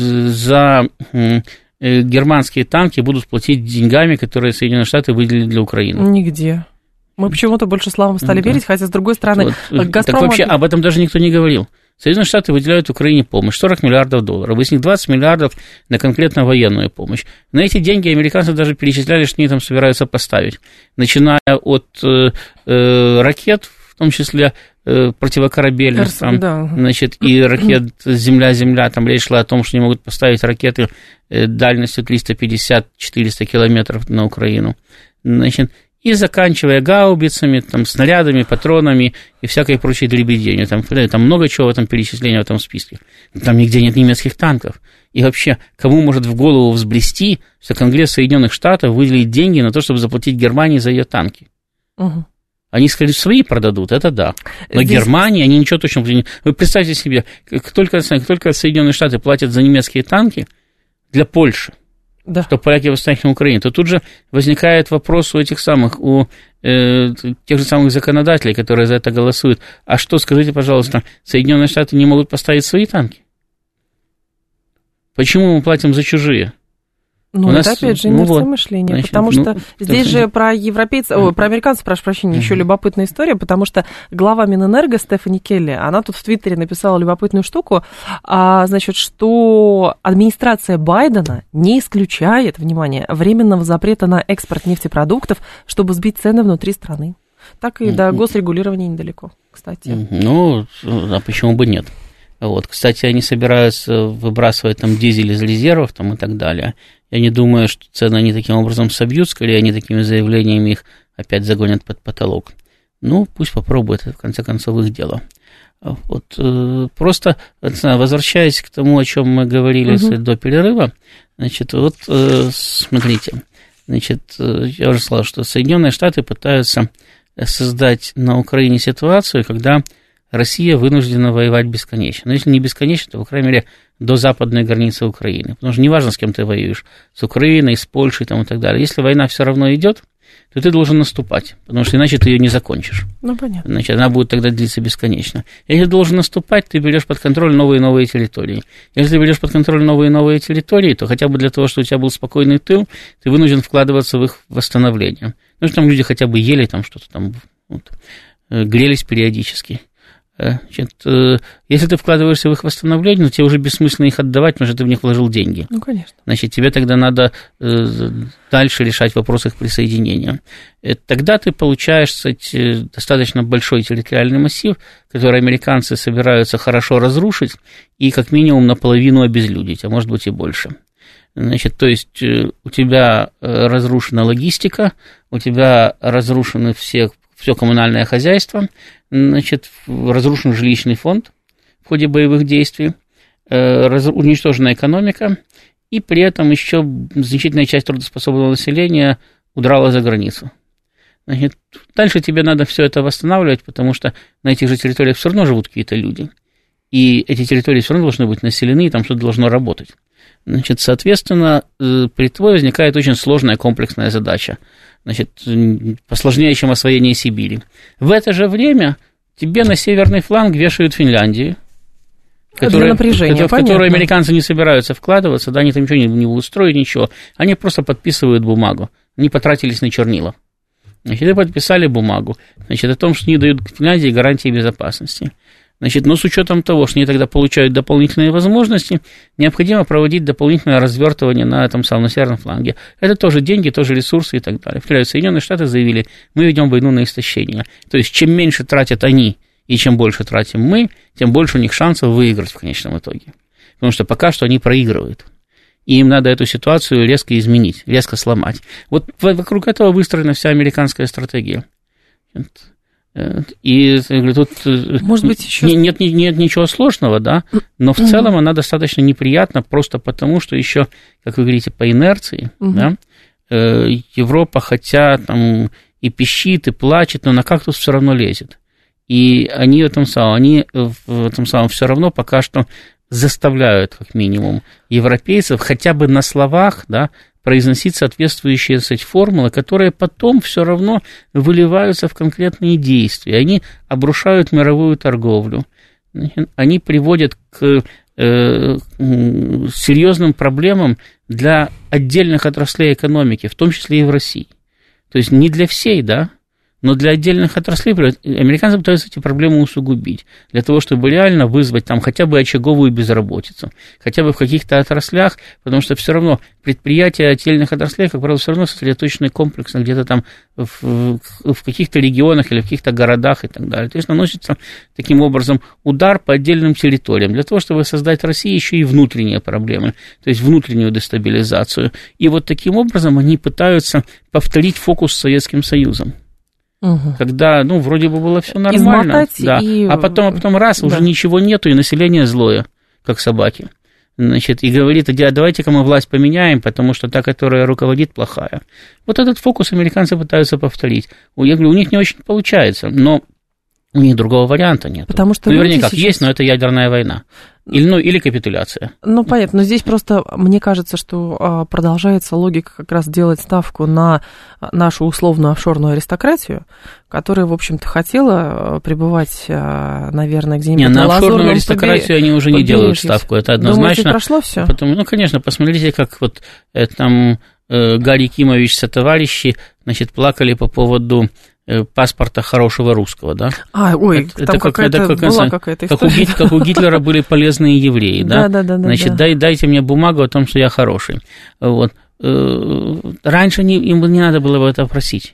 за германские танки будут платить деньгами, которые Соединенные Штаты выделили для Украины? Нигде. Мы почему-то больше славам стали да. верить, хотя, с другой стороны, вот, Газпром... Так вообще об этом даже никто не говорил. Соединенные Штаты выделяют Украине помощь, сорок миллиардов долларов, из них двадцать миллиардов на конкретно военную помощь. На эти деньги американцы даже перечисляли, что они там собираются поставить, начиная от э, э, ракет, в том числе э, противокорабельных, Эрс, там, да. значит, и ракет «Земля-Земля», там речь шла о том, что они могут поставить ракеты э, дальностью триста пятьдесят - четыреста километров на Украину, значит, и заканчивая гаубицами, там, снарядами, патронами и всякой прочей дребеденью. Там, там много чего в этом перечислении, в этом списке. Там нигде нет немецких танков. И вообще, кому может в голову взбрести, что Конгресс Соединенных Штатов выделит деньги на то, чтобы заплатить Германии за ее танки? Угу. Они, скорее, свои продадут, это да. Но Здесь... Германии они ничего точно... Вы представьте себе, как только, как только Соединенные Штаты платят за немецкие танки для Польши, да. что поляки восстанут на Украине, то тут же возникает вопрос у этих самых, у э, тех же самых законодателей, которые за это голосуют. А что, скажите, пожалуйста, Соединенные Штаты не могут поставить свои танки? Почему мы платим за чужие? Ну, у это, нас, опять же, ну, инерция вот, мышления, значит, потому ну, что здесь же про европейцев, о, про американцев, прошу прощения, еще любопытная история, потому что глава Минэнерго Стефани Келли, она тут в Твиттере написала любопытную штуку, а, значит, что администрация Байдена не исключает, внимание, временного запрета на экспорт нефтепродуктов, чтобы сбить цены внутри страны. Так и до госрегулирования недалеко, кстати. Ну, а почему бы нет? Вот, кстати, они собираются выбрасывать там дизель из резервов там, и так далее. Я не думаю, что цены они таким образом собьют, скорее они такими заявлениями их опять загонят под потолок. Ну, пусть попробуют, это в конце концов их дело. Вот, э, просто, возвращаясь к тому, о чем мы говорили угу. до перерыва, значит, вот, э, смотрите, Значит, я уже сказал, что Соединенные Штаты пытаются создать на Украине ситуацию, когда Россия вынуждена воевать бесконечно. Но если не бесконечно, то, по крайней мере, до западной границы Украины. Потому что неважно, с кем ты воюешь, с Украиной, с Польшей там, и так далее. Если война все равно идет, то ты должен наступать, потому что иначе ты ее не закончишь. Ну, понятно. Значит, она будет тогда длиться бесконечно. Если ты должен наступать, ты берешь под контроль новые и новые территории. Если ты берешь под контроль новые и новые территории, то хотя бы для того, чтобы у тебя был спокойный тыл, ты вынужден вкладываться в их восстановление. Ну, что там люди хотя бы ели там что-то там, вот, грелись периодически. Значит, если ты вкладываешься в их восстановление, то тебе уже бессмысленно их отдавать, потому что ты в них вложил деньги. Ну, конечно. Значит, тебе тогда надо дальше решать вопрос их присоединения. Тогда ты получаешь, кстати, достаточно большой территориальный массив, который американцы собираются хорошо разрушить и как минимум наполовину обезлюдить, а может быть и больше. Значит, то есть у тебя разрушена логистика, у тебя разрушены все, все коммунальное хозяйство, значит, разрушен жилищный фонд в ходе боевых действий, раз, уничтожена экономика, и при этом еще значительная часть трудоспособного населения удрала за границу. Значит, дальше тебе надо все это восстанавливать, потому что на этих же территориях все равно живут какие-то люди, и эти территории все равно должны быть населены, и там что-то должно работать. Значит, соответственно, перед тобой возникает очень сложная комплексная задача, значит, посложнее, чем освоение Сибири. В это же время тебе на северный фланг вешают Финляндию, которые, в которую американцы не собираются вкладываться, да, они там ничего не, не будут строить, ничего, они просто подписывают бумагу, они потратились на чернила. Значит, и подписали бумагу, значит, о том, что они дают Финляндии гарантии безопасности. Значит, но с учетом того, что они тогда получают дополнительные возможности, необходимо проводить дополнительное развертывание на этом самом на северном фланге. Это тоже деньги, тоже ресурсы и так далее. Повторяю, Соединенные Штаты заявили, мы ведем войну на истощение. То есть, чем меньше тратят они и чем больше тратим мы, тем больше у них шансов выиграть в конечном итоге. Потому что пока что они проигрывают. И им надо эту ситуацию резко изменить, резко сломать. Вот вокруг этого выстроена вся американская стратегия. И говорю, тут может быть, еще... нет, нет, нет ничего сложного, да, но в uh-huh. целом она достаточно неприятна просто потому, что еще, как вы говорите, по инерции, uh-huh. да, Европа, хотя там и пищит, и плачет, но на кактус все равно лезет. И они в этом самом, они в этом самом все равно пока что заставляют, как минимум, европейцев хотя бы на словах, да, произносить соответствующие, кстати, формулы, которые потом все равно выливаются в конкретные действия. Они обрушают мировую торговлю, они приводят к э, серьезным проблемам для отдельных отраслей экономики, в том числе и в России. То есть не для всей, да, но для отдельных отраслей американцы пытаются эти проблемы усугубить, для того, чтобы реально вызвать там хотя бы очаговую безработицу, хотя бы в каких-то отраслях, потому что все равно предприятия отдельных отраслей, как правило, все равно сосредоточены комплексно где-то там в, в каких-то регионах или в каких-то городах и так далее. То есть наносится таким образом удар по отдельным территориям, для того, чтобы создать в России еще и внутренние проблемы, то есть внутреннюю дестабилизацию. И вот таким образом они пытаются повторить фокус с Советским Союзом. Угу. Когда, ну, вроде бы было все нормально, да, и... а потом, а потом раз, да. уже ничего нету, и население злое, как собаки. Значит, и говорит, давайте-ка мы власть поменяем, потому что та, которая руководит, плохая. Вот этот фокус американцы пытаются повторить. Я говорю, у них не очень получается, но у них другого варианта нет. Потому что, ну, вернее, как сейчас... есть, но это ядерная война. Или, ну, или капитуляция. Ну, понятно, но здесь просто, мне кажется, что продолжается логика как раз делать ставку на нашу условную офшорную аристократию, которая, в общем-то, хотела пребывать, наверное, где-нибудь не, на, на офшорную аристократию они уже не делают ставку, это однозначно. Думаете, прошло все? Потому, ну, конечно, посмотрите, как вот там Гарри Кимович сотоварищи, значит, плакали по поводу паспорта хорошего русского, да? А, ой, это, там это какая-то как, была какая-то как история. У, как у Гитлера были полезные евреи, да? Да, да, да. Значит, да. Дай, дайте мне бумагу о том, что я хороший. Вот. Раньше не, им не надо было бы это просить.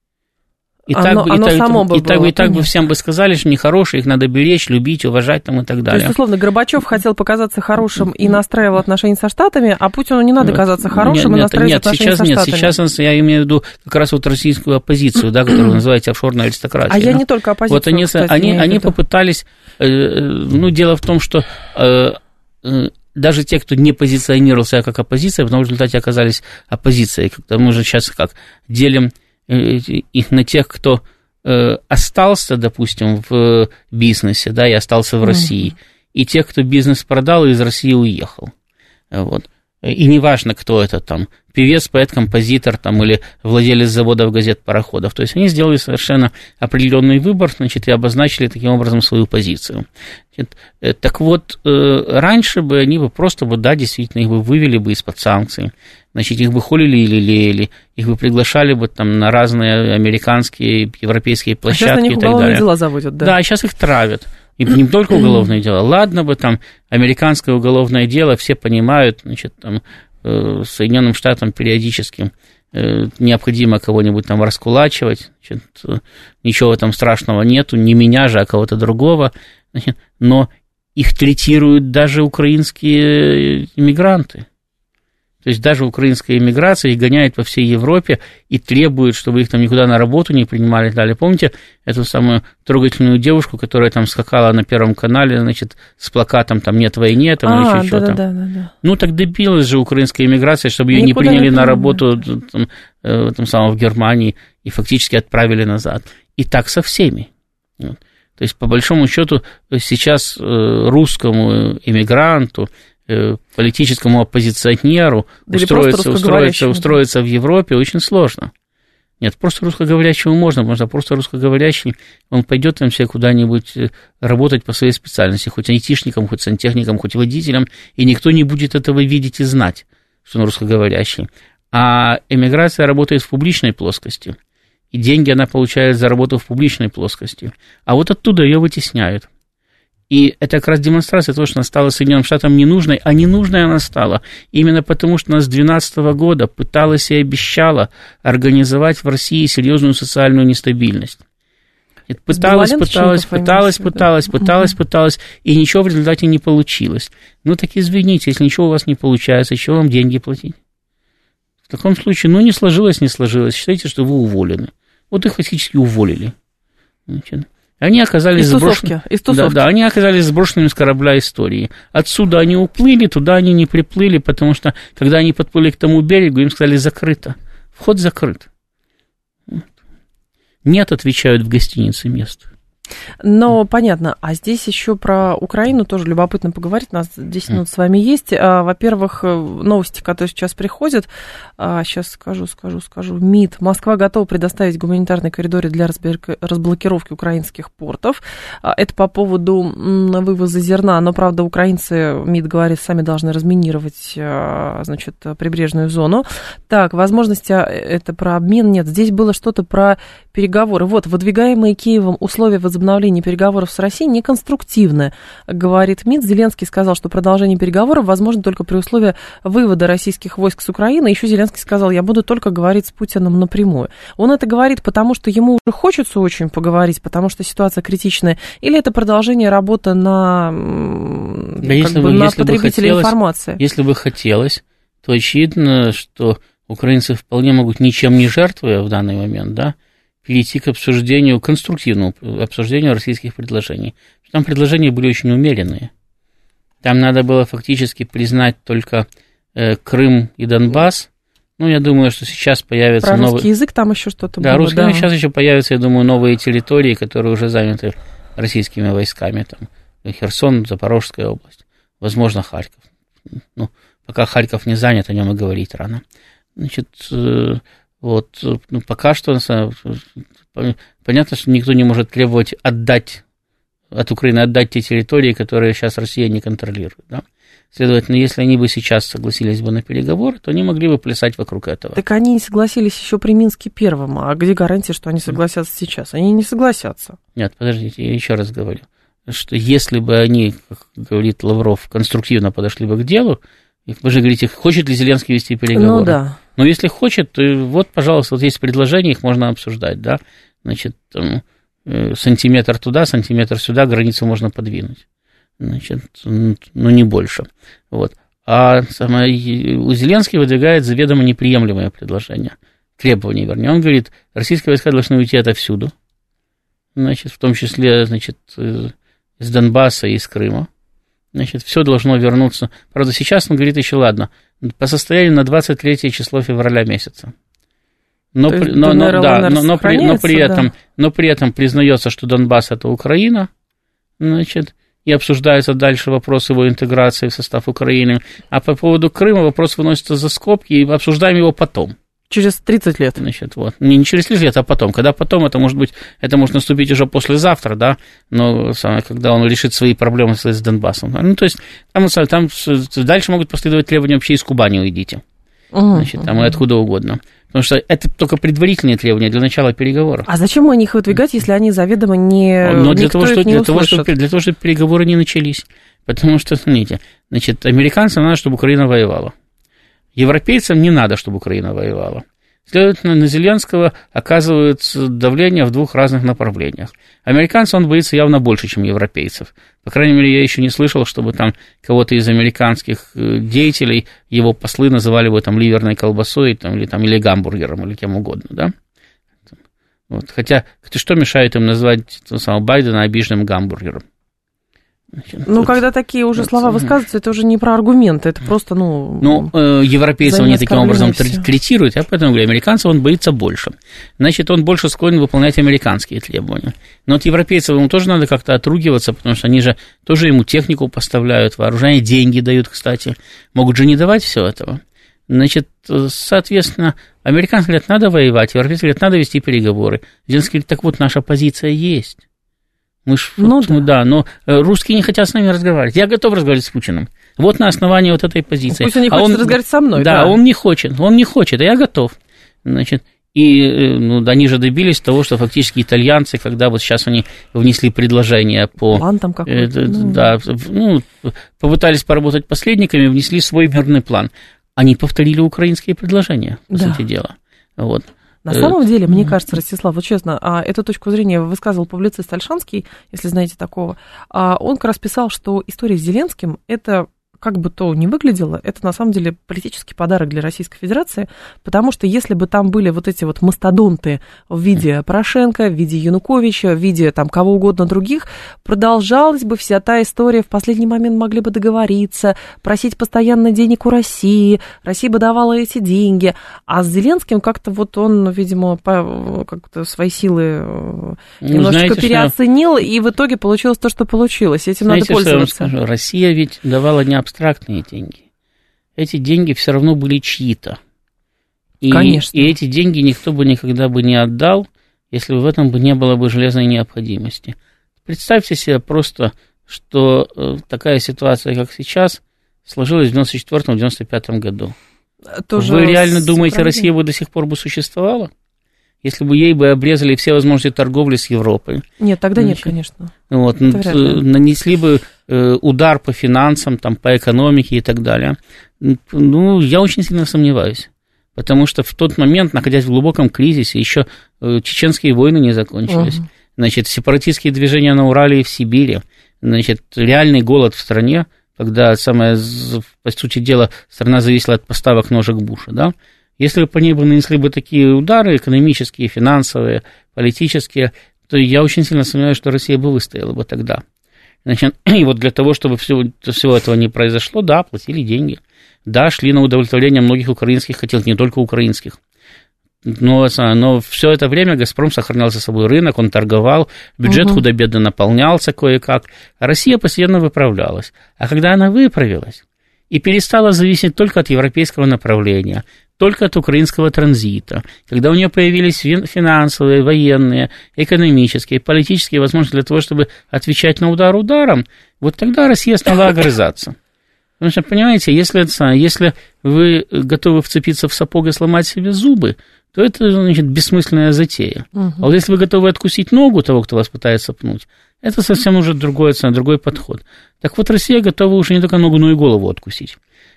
И оно, так, оно и так, само и, бы и, было, так, и так бы всем бы сказали, что нехорошие, их надо беречь, любить, уважать там, и так далее. То есть, условно, Горбачев хотел показаться хорошим и настраивал отношения со Штатами, а Путину не надо казаться хорошим нет, и настраивать нет, отношения сейчас, со нет, Штатами. Сейчас он, я имею в виду как раз вот российскую оппозицию, да, которую вы называете офшорной аристократией. А я не только оппозицию, вот они, кстати, они, они попытались, ну, дело в том, что даже те, кто не позиционировал себя как оппозиция, потом в результате оказались оппозицией. Когда мы же сейчас как делим их на тех, кто остался, допустим, в бизнесе, да, и остался в России, mm-hmm. и тех, кто бизнес продал и из России уехал. Вот. И неважно, кто это там, певец, поэт, композитор там, или владелец заводов, газет, пароходов. То есть они сделали совершенно определенный выбор, значит, и обозначили таким образом свою позицию. Значит, так вот, раньше бы они бы просто, бы, да, действительно, их бы вывели бы из-под санкций, значит, их бы холили или лелеяли, их бы приглашали бы там на разные американские, европейские площадки а сейчас на них и так далее. Уголовные дела заводят, да? Да, сейчас их травят. И не только уголовное дело. Ладно бы там американское уголовное дело, все понимают, значит, там э, Соединенным Штатам периодически э, необходимо кого-нибудь там раскулачивать, значит, э, ничего там страшного нету, не меня же, а кого-то другого, значит, но их третируют даже украинские иммигранты. То есть даже украинская иммиграция их гоняет по всей Европе и требует, чтобы их там никуда на работу не принимали и далее. Помните эту самую трогательную девушку, которая там скакала на Первом канале, значит, с плакатом там «Нет войне», там, а, или еще да, что-то. Да, да, да. Ну, так добилась же украинская иммиграция, чтобы ее не приняли не на работу там, в, там, самом, в Германии и фактически отправили назад. И так со всеми. Вот. То есть, по большому счету, сейчас русскому иммигранту, политическому оппозиционеру устроиться, устроиться, устроиться в Европе очень сложно. Нет, просто русскоговорящему можно, потому что просто русскоговорящий, он пойдет там себе куда-нибудь работать по своей специальности, хоть айтишником, хоть сантехником, хоть водителем, и никто не будет этого видеть и знать, что он русскоговорящий. А эмиграция работает в публичной плоскости, и деньги она получает за работу в публичной плоскости, а вот оттуда ее вытесняют. И это как раз демонстрация того, что она стала Соединенным Штатам ненужной, а ненужной она стала именно потому, что она с две тысячи двенадцатого года пыталась и обещала организовать в России серьезную социальную нестабильность. Пыталась, пыталась, пыталась, пыталась, пыталась, пыталась, и ничего в результате не получилось. Ну так извините, если ничего у вас не получается, еще вам деньги платить? В таком случае, ну не сложилось, не сложилось, считайте, что вы уволены. Вот их фактически уволили. Значит, Они оказались, сброшен... да, да, они оказались сброшенными с корабля истории. Отсюда они уплыли, туда они не приплыли, потому что, когда они подплыли к тому берегу, им сказали «закрыто». Вход закрыт. Нет, отвечают в гостинице, мест. Но понятно, а здесь еще про Украину тоже любопытно поговорить, у нас десять минут с вами есть. Во-первых, новости, которые сейчас приходят, сейчас скажу, скажу, скажу, МИД, Москва готова предоставить гуманитарные коридоры для разблокировки украинских портов. Это по поводу вывоза зерна, но, правда, украинцы, МИД говорит, сами должны разминировать, значит, прибрежную зону. Так, возможности, это про обмен, нет, здесь было что-то про переговоры. Вот, выдвигаемые Киевом условия возобновления переговоров с Россией неконструктивное, говорит МИД. Зеленский сказал, что продолжение переговоров возможно только при условии вывода российских войск с Украины. Еще Зеленский сказал, я буду только говорить с Путиным напрямую. Он это говорит, потому что ему уже хочется очень поговорить, потому что ситуация критичная, или это продолжение работы на, да, как бы, бы, на потребителя хотелось, информации? Если бы хотелось, то очевидно, что украинцы вполне могут, ничем не жертвуя в данный момент, да, перейти к обсуждению, конструктивному обсуждению российских предложений. Там предложения были очень умеренные. Там надо было фактически признать только э, Крым и Донбасс. Ну, я думаю, что сейчас появится Про новый... русский язык там еще что-то да, было. Русский, да, русский сейчас еще появятся, я думаю, новые территории, которые уже заняты российскими войсками. Там Херсон, Запорожская область, возможно, Харьков. Ну, пока Харьков не занят, о нем и говорить рано. Значит... Э, Вот, ну, пока что понятно, что никто не может требовать отдать от Украины отдать те территории, которые сейчас Россия не контролирует. Да? Следовательно, если они бы сейчас согласились бы на переговоры, то они могли бы плясать вокруг этого. Так они не согласились еще при Минске первом, а где гарантия, что они согласятся сейчас? Они не согласятся. Нет, подождите, я еще раз говорю, что если бы они, как говорит Лавров, конструктивно подошли бы к делу, вы же говорите, хочет ли Зеленский вести переговоры? Ну да. Но если хочет, то вот, пожалуйста, вот есть предложения, их можно обсуждать, да, значит, там, сантиметр туда, сантиметр сюда, границу можно подвинуть, значит, ну, не больше, вот. А самое, у Зеленского выдвигает заведомо неприемлемое предложение, требование, вернее, он говорит, российские войска должны уйти отовсюду, значит, в том числе, значит, из Донбасса и из Крыма, Значит, все должно вернуться. Правда, сейчас он говорит еще, ладно, по состоянию на двадцать третье число февраля месяца. Но, при, но, но, да, но, но, при, но, при этом, да. но при этом признается, что Донбасс – это Украина, значит, и обсуждается дальше вопрос его интеграции в состав Украины. А по поводу Крыма вопрос выносится за скобки, и обсуждаем его потом. Через тридцать лет. Значит, вот. Не, не через тридцать лет, а потом. Когда потом, это может быть, это может наступить уже послезавтра, да, но самое, когда он решит свои проблемы с Донбассом. Ну, то есть, там, там дальше могут последовать требования вообще из Кубани уйдите. Uh-huh, значит, там uh-huh. и откуда угодно. Потому что это только предварительные требования для начала переговоров. А зачем они их выдвигать, если они заведомо не... Но для того, что, для, того, чтобы, для того, чтобы переговоры не начались. Потому что, смотрите, значит, американцам надо, чтобы Украина воевала. Европейцам не надо, чтобы Украина воевала. Следовательно, на Зеленского оказывается давление в двух разных направлениях. Американцев он боится явно больше, чем европейцев. По крайней мере, я еще не слышал, чтобы там кого-то из американских деятелей, его послы называли его там ливерной колбасой там, или, там, или гамбургером, или кем угодно, да? Вот. Хотя, что мешает им назвать самого Байдена обиженным гамбургером? Значит, ну, тут, когда такие уже слова высказываются, это уже не про аргументы, это просто, ну... Ну, э, европейцев они таким образом третируют, а поэтому, говорю, американцев он боится больше. Значит, он больше склонен выполнять американские требования. Но от европейцев ему тоже надо как-то отругиваться, потому что они же тоже ему технику поставляют, вооружение, деньги дают, кстати. Могут же не давать всего этого. Значит, соответственно, американцы говорят, надо воевать, европейцы говорят, надо вести переговоры. Зеленский говорит, так вот, наша позиция есть. Мы ж, ну, вот, да. Ну, да, но русские не хотят с нами разговаривать. Я готов разговаривать с Путиным. Вот на основании вот этой позиции. Пусть он не а хочет он, разговаривать со мной. Да, да, он не хочет, он не хочет, а я готов. Значит, и ну, они же добились того, что фактически итальянцы, когда вот сейчас они внесли предложение по... План там какой-то. Э, ну. Да, ну, попытались поработать посредниками, внесли свой мирный план. Они повторили украинские предложения, по да. сути дела. Вот. На самом деле, мне кажется, Ростислав, вот честно, эту точку зрения высказывал публицист Ольшанский, если знаете такого. Он как раз писал, что история с Зеленским – это, как бы то ни выглядело, это на самом деле политический подарок для Российской Федерации, потому что если бы там были вот эти вот мастодонты в виде Порошенко, в виде Януковича, в виде там кого угодно других, продолжалась бы вся та история, в последний момент могли бы договориться, просить постоянно денег у России, Россия бы давала эти деньги, а с Зеленским как-то вот он, видимо, по, как-то свои силы ну, немножечко знаете, переоценил, что... и в итоге получилось то, что получилось, этим знаете, надо пользоваться. Что я вам скажу? Россия ведь давала не абстрактные деньги. Эти деньги все равно были чьи-то. И, Конечно. И эти деньги никто бы никогда бы не отдал, если бы в этом бы не было бы железной необходимости. Представьте себе просто, что такая ситуация, как сейчас, сложилась в девяносто четвёртом — девяносто пятом году. Тоже Вы реально думаете, правильно? Россия бы до сих пор бы существовала? Если бы ей бы обрезали все возможности торговли с Европой. Нет, тогда Значит, нет, конечно. Вот, нанесли бы удар по финансам, там, по экономике и так далее. Ну, я очень сильно сомневаюсь. Потому что в тот момент, находясь в глубоком кризисе, еще чеченские войны не закончились. Угу. Значит, сепаратистские движения на Урале и в Сибири. Значит, реальный голод в стране, когда, самое, по сути дела, страна зависела от поставок ножек Буша, да? Если бы по ней бы нанесли бы такие удары экономические, финансовые, политические, то я очень сильно сомневаюсь, что Россия бы выстояла бы тогда. Значит, и вот для того, чтобы всего, всего этого не произошло, да, платили деньги. Да, шли на удовлетворение многих украинских хотелок, не только украинских. Но, но все это время «Газпром» сохранял за собой рынок, он торговал, бюджет угу. худо-бедно наполнялся кое-как, а Россия постоянно выправлялась. А когда она выправилась и перестала зависеть только от европейского направления, только от украинского транзита, когда у нее появились финансовые, военные, экономические, политические возможности для того, чтобы отвечать на удар ударом, вот тогда Россия стала огрызаться. Потому что, понимаете, если, если вы готовы вцепиться в сапог и сломать себе зубы, то это, значит, бессмысленная затея. Uh-huh. А вот если вы готовы откусить ногу того, кто вас пытается пнуть, это совсем уже другой, другой подход. Так вот, Россия готова уже не только ногу, но и голову откусить.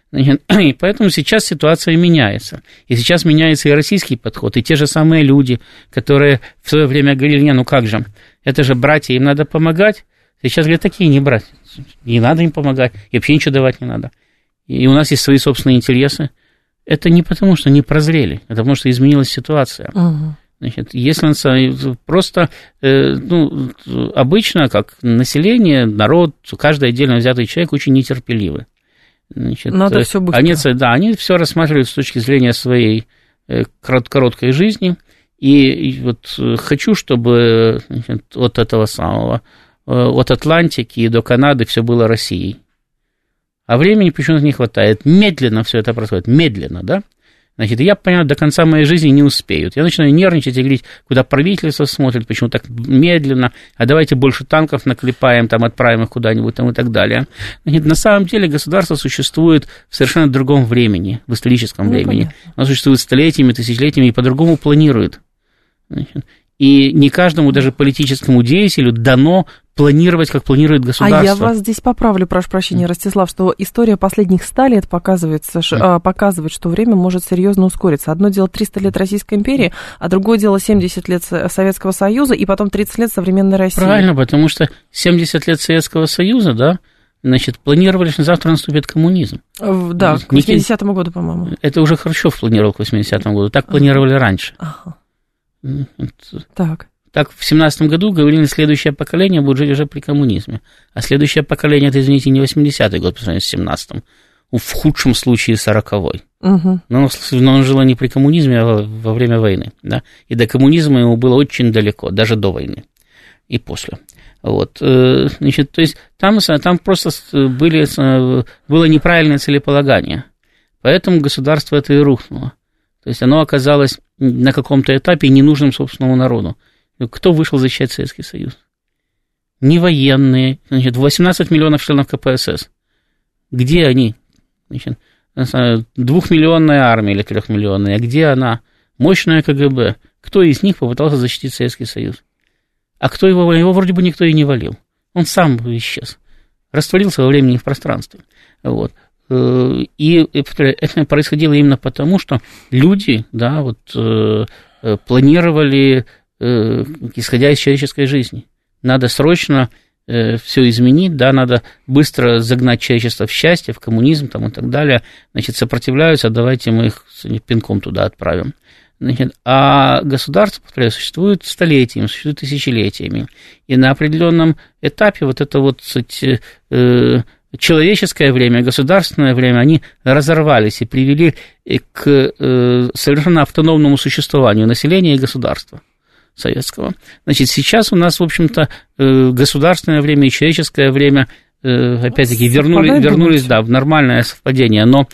И поэтому сейчас ситуация меняется. И сейчас меняется и российский подход, и те же самые люди, которые в свое время говорили, не, ну как же, это же братья, им надо помогать. Сейчас говорят, такие не братья, не надо им помогать, и вообще ничего давать не надо. И у нас есть свои собственные интересы. Это не потому, что не прозрели, это потому, что изменилась ситуация. Угу. Значит, если он просто, ну, обычно, как население, народ, каждый отдельно взятый человек очень нетерпеливый. Значит, надо все быстро. Они, да, они все рассматривают с точки зрения своей короткой жизни. И, и вот хочу, чтобы, значит, от этого самого, от Атлантики до Канады все было Россией. А времени почему-то не хватает. Медленно все это происходит. Медленно, да? Значит, я, понятно, до конца моей жизни не успеют. Я начинаю нервничать и говорить, куда правительство смотрит, почему так медленно, а давайте больше танков наклепаем, там, отправим их куда-нибудь там, и так далее. Значит, на самом деле государство существует в совершенно другом времени, в историческом ну, времени. Понятно. Оно существует столетиями, тысячелетиями и по-другому планирует. Значит, и не каждому, даже политическому деятелю, дано планировать, как планирует государство. А я вас здесь поправлю, прошу прощения, Ростислав, что история последних ста лет показывает, mm. показывает, что время может серьезно ускориться. Одно дело триста лет Российской империи, а другое дело семьдесят лет Советского Союза и потом тридцать лет современной России. Правильно, потому что семьдесят лет Советского Союза, да, значит, планировали, что завтра наступит коммунизм. Да, к восьмидесятому году, по-моему. Это уже Хрущев планировал к восьмидесятому году, так планировали ага. раньше. Ага. Так. Так, в семнадцатом году говорили, следующее поколение будет жить уже при коммунизме. А следующее поколение, это, извините, не восьмидесятый год по сравнению с семнадцатым. В худшем случае сороковой. Угу. Но, но он жил не при коммунизме, а во, во время войны. Да? И до коммунизма ему было очень далеко, даже до войны. И после. Вот. Значит, то есть там, там просто были, было неправильное целеполагание. Поэтому государство это и рухнуло. То есть оно оказалось на каком-то этапе ненужным собственному народу. Кто вышел защищать Советский Союз? Не военные. Значит, восемнадцать миллионов членов ка пэ эс эс. Где они? Значит, двухмиллионная армия или трехмиллионная. Где она? Мощная ка гэ бэ. Кто из них попытался защитить Советский Союз? А кто его валил? Его вроде бы никто и не валил. Он сам исчез. Растворился во времени и в пространстве. Вот. И это происходило именно потому, что люди, да, вот, планировали, исходя из человеческой жизни. Надо срочно все изменить, да, надо быстро загнать человечество в счастье, в коммунизм там, и так далее. Значит, сопротивляются, давайте мы их пинком туда отправим. Значит, а государство, повторяю, существует столетиями, существует тысячелетиями. И на определенном этапе вот это вот, кстати, человеческое время, государственное время, они разорвались и привели к совершенно автономному существованию населения и государства советского. Значит, сейчас у нас, в общем-то, государственное время и человеческое время, опять-таки, вернули, вернулись, да, в нормальное совпадение, но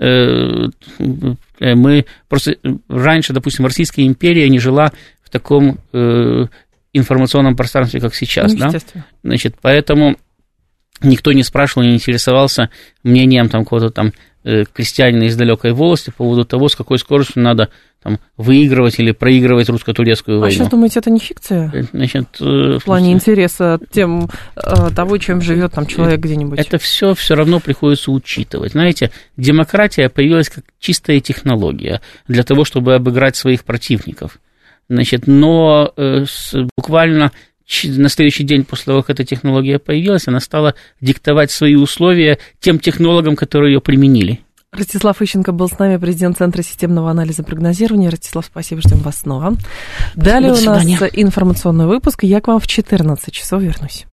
мы просто раньше, допустим, Российская империя не жила в таком информационном пространстве, как сейчас, ну, да? Значит, поэтому никто не спрашивал, не интересовался мнением там какого-то там крестьянина из далекой волости по поводу того, с какой скоростью надо там выигрывать или проигрывать русско-турецкую войну. А сейчас думаете, это не фикция? Значит, в плане интереса тем, того, чем живет там человек где-нибудь? Это все все равно приходится учитывать. Знаете, демократия появилась как чистая технология для того, чтобы обыграть своих противников. Значит, но буквально на следующий день после того, как эта технология появилась, она стала диктовать свои условия тем технологам, которые ее применили. Ростислав Ищенко был с нами, президент Центра системного анализа и прогнозирования. Ростислав, спасибо, ждем вас снова. Далее у нас информационный выпуск, и я к вам в четырнадцать часов вернусь.